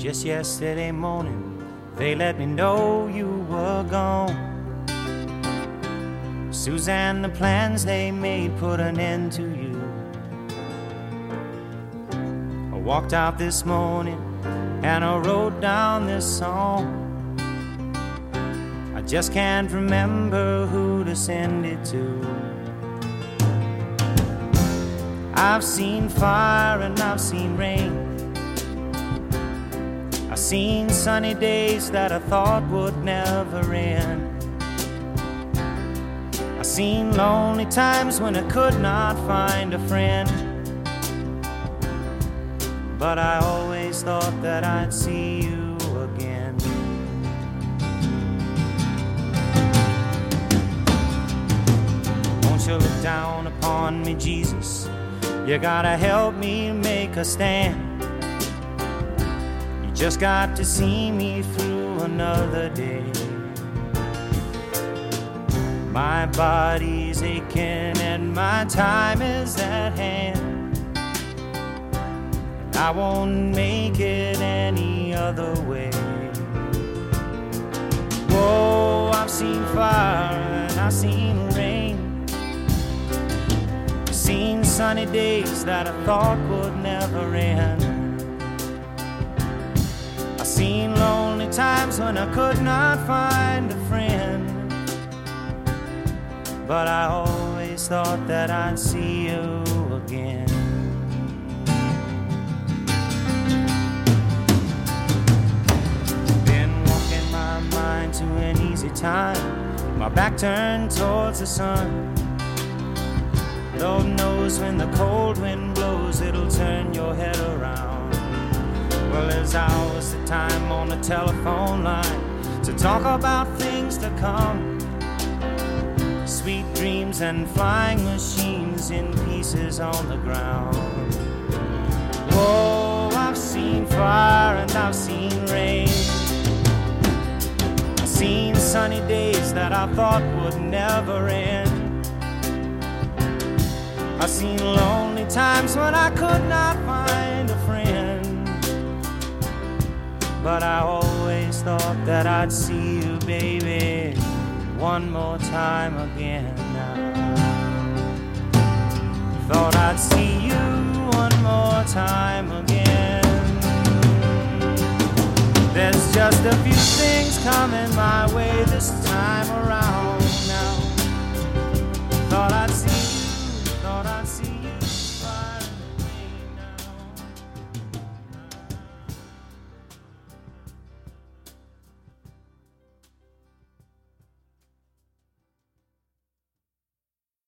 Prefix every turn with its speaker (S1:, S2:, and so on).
S1: Just yesterday morning, they let me know you were gone. Suzanne, the plans they made put an end to you. I walked out this morning and I wrote down this song. I just can't remember who to send it to. I've seen fire and I've seen rain. I've seen sunny days that I thought would never end. I've seen lonely times when I could not find a friend. But I always thought that I'd see you again. Won't you look down upon me, Jesus? You gotta help me make a stand. You just got to see me through another day. My body's aching and my time is at hand. And I won't make it any other way. Whoa, I've seen fire and I've seen rain. I've seen sunny days that I thought would never end. I've seen lonely times when I could not find a friend. But I always thought that I'd see you again. Been walking my mind to an easy time, my back turned towards the sun. Lord knows when the cold wind blows, it'll turn your head around. Well, there's hours of time on the telephone line to talk about things to come. Sweet dreams and flying machines in pieces on the ground. Whoa, I've seen fire and I've seen rain. I've seen sunny days that I thought would never end. I've seen lonely times when I could not find a friend. But I always thought that I'd see you, baby, one more time again now. Thought I'd see you one more time again. There's just a few things coming my way this time around.